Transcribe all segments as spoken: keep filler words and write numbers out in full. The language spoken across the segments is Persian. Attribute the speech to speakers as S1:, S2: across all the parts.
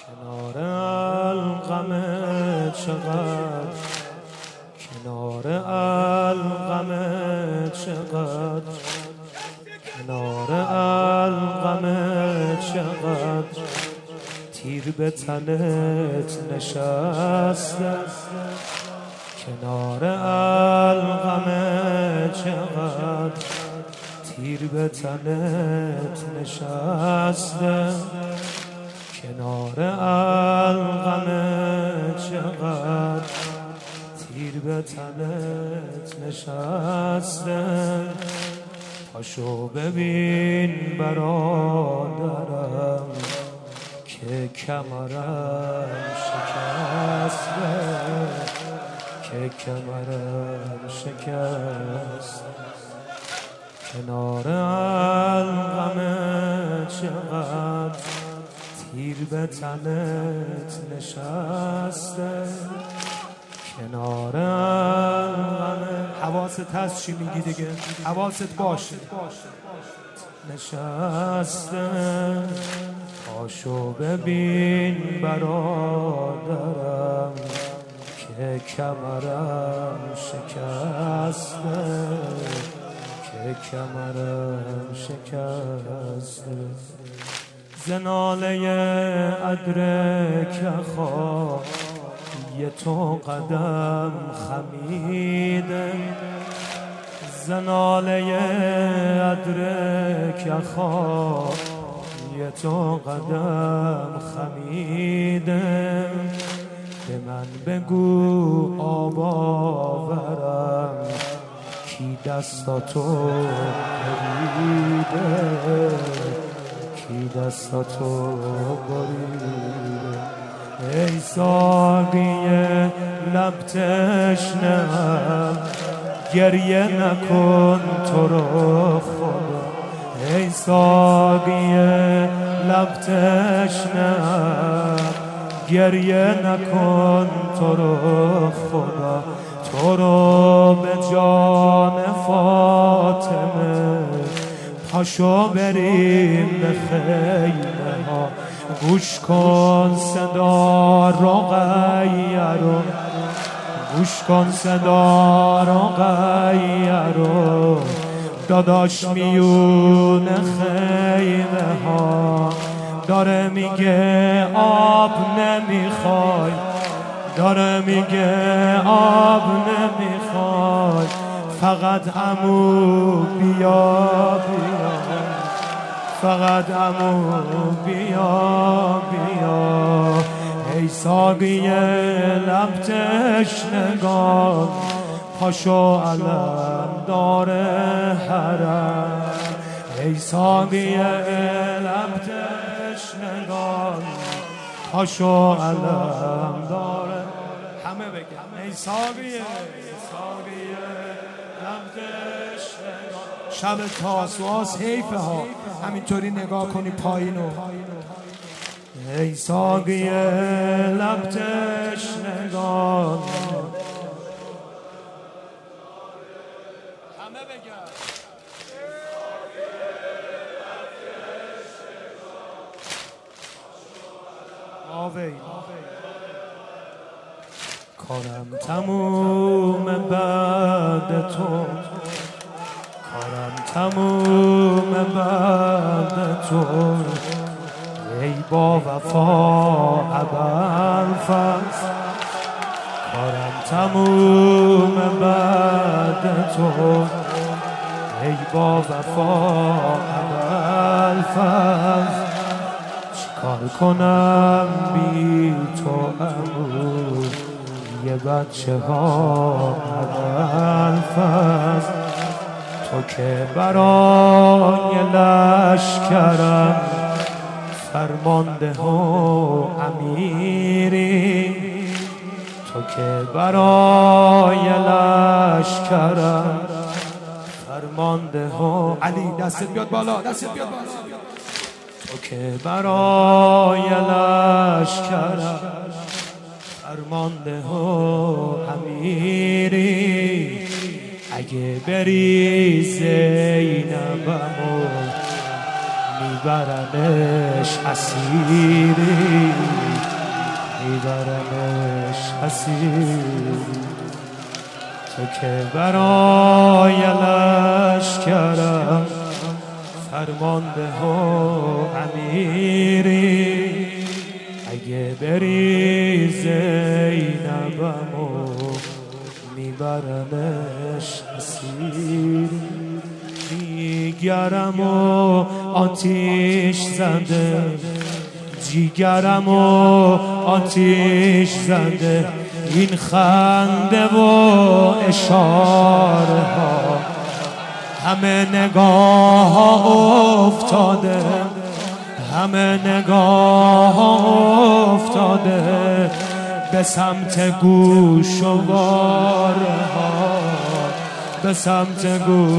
S1: کنار القم چقدر، کنار القم چقدر، کنار القم چقدر، تیر به تنت نشسته. کنار القم چقدر، تیر به تنت نشسته. کنار القم چقدر، تیر به تنت نشسته. پاشو ببین برادرم که کمرم شکسته، که کمرم شکسته. کنار القم چقدر، تیر به تنت نشسته. کنار القم، حواست هست چی میگی دیگه، حواست باشه. نشسته. پاشو ببین برادرم که کمرم شکسته، که کمرم شکسته. زناله ادرک خواه یه تو قدم خمیده. زناله ادرک خواه یه تو قدم خمیده. به من بگو آب آورم کی دستاتو بریده، کی دستاتو بریده. ای ساقی لب تشنه‌ام گریه نکن تو رو خدا. ای ساقی لب تشنه‌ام گریه نکن تو رو خدا. تو رو به جان فاطمه پاشو بریم به خیمه ها. گوش کن صدا رقیه، گوش کن صدا رقیه. داداش میون خیمه ها داره میگه آب نمیخوای، داره میگه آب نمیخوای. فقط عمو بیا بیا، فقط عمو بیا بیا. ای ساقی لب تشنگان پاشو علم داره حرم. ای ساقی لب تشنگان پاشو علم داره. همه بگم ای ساقی، ساقی لب تشنگان. شب تاسوعاست حیفه ها همینطوری نگاه کنی پایینو. ای ساقی لب تشنگان. همه بگم آوی. کارم تموم بعد تو، کارم تموم بعد تو. ای با وفا ابوالفضل، کارم تموم بعد تو. ای با وفا ابوالفضل، چیکار کنم بی تو عمو یه بچه ها ابوالفضل. تو که برای لشکرم فرمانده و امیری. تو که برای لشکرم فرمانده و علی دستت بیاد بالا، دستت بیاد بالا. تو که برای لشکرم فرمانده و امیری. اگه بری زینبمو میبرنش اسیری، میبرنش اسیری. تو که برای لشکرم فرمانده و امیری، اگه بری زینبمو میبرنش اسیری. جیگرم و آتیش زده، جیگرم و آتیش زده، این خنده و اشاره ها همه نگاه ها افتاده، همه نگاه ها افتاده به سمت گوشواره ها، به سمت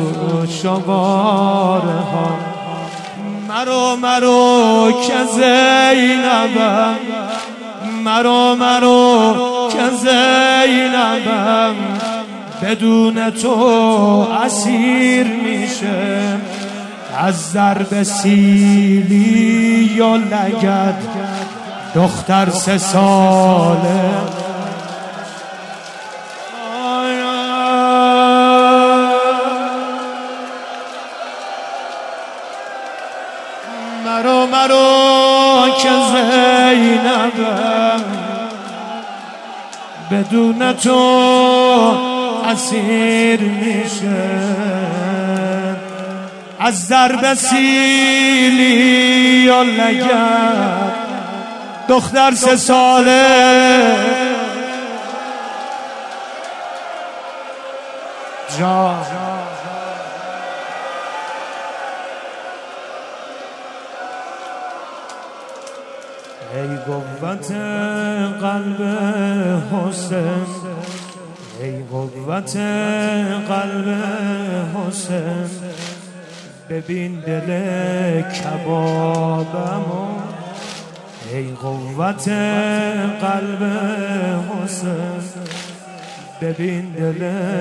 S1: گوشواره ها. مرو مرو که زینبم، مرو مرو که زینبم، بدون تو اسیر میشه از ضرب سیلی و لگد. دختر سه ساله مرو مرو که زینبم، بدون تو اسیر میشه از ضرب سیلی و لگد. دختر سه ساله جا ای قوت قلب حسین، ای قوت قلب حسین، ببین دل کبابمو. ای قوت قلب حسین، ببین دل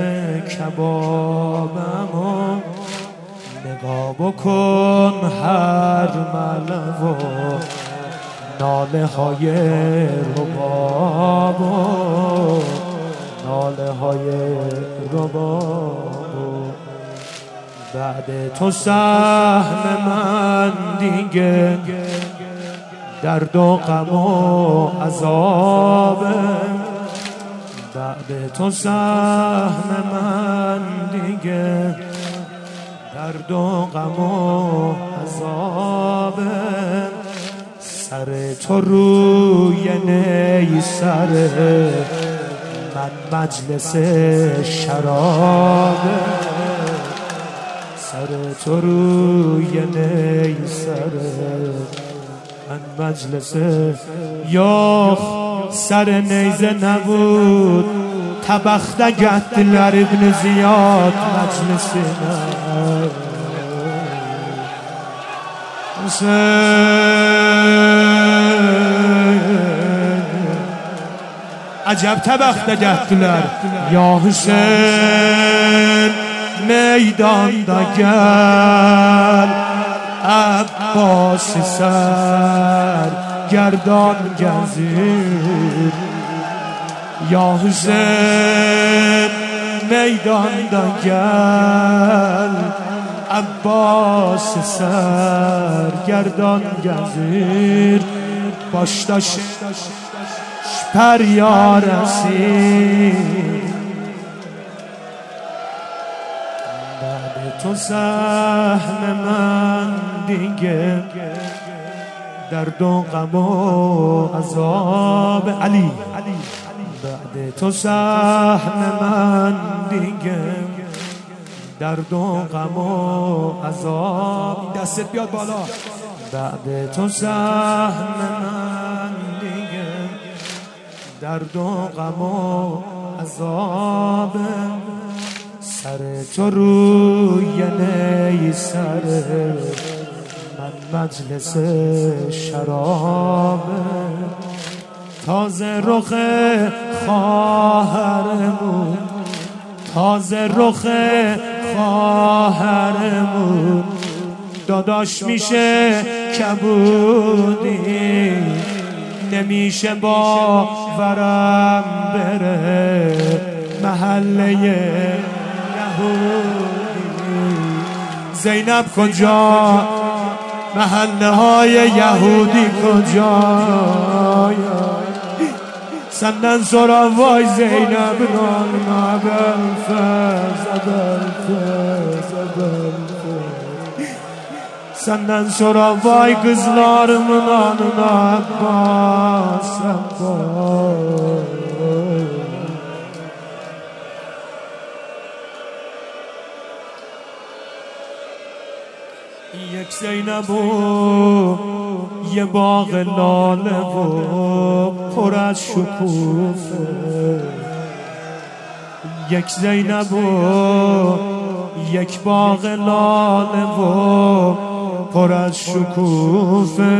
S1: کبابمو. نگاه بکن هر ملو ناله های ربابو، ناله های ربابو. بعد تو سهم من دیگه درد و غم و عذابه، بعد تو سهم من دیگه درد و غم و عذابه. سر تو روی نیسره من مجلس شرابه، سر تو روی نیسره من مجلس. یا سر نیزه نبود تبخته گهدلر ابن زیاد مجلس عجب تبخته گهدلر یا حسین میدان دگر عباس سر گردان گزیر. یا حسین میدان دگر عباس سر گردان گزیر. باش داشت پر یا رسید بعد تو سهم من دیگه درد و غم و عذاب. علی بعد تو سهم من دیگه درد و غم و عذاب. دستت بیاد بالا. بعد تو سهم من دیگه درد و غم و عذاب. سر تو روی نیسره من مجلس شراب. تازه رخ خواهرمون تازه رخ خواهرمون داداش میشه کبودی، نمیشه با ورم بره محله یهودی. زینب کجا؟ محله های یهودی کجا؟ سندن سرا وای زینب نان ابلفز ابلفز ابلفز سندن سرا وای kızlar منان عباس عباس. یک زینب و یه باغ لاله و پر از شکوفه، یک زینب و یک باغ لاله و پر از شکوفه.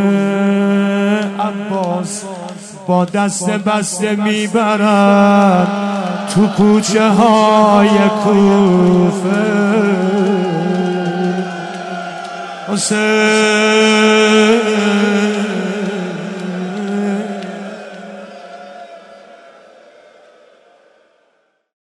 S1: عباس با دست بسته میبرد تو کوچه های کوفه. حسین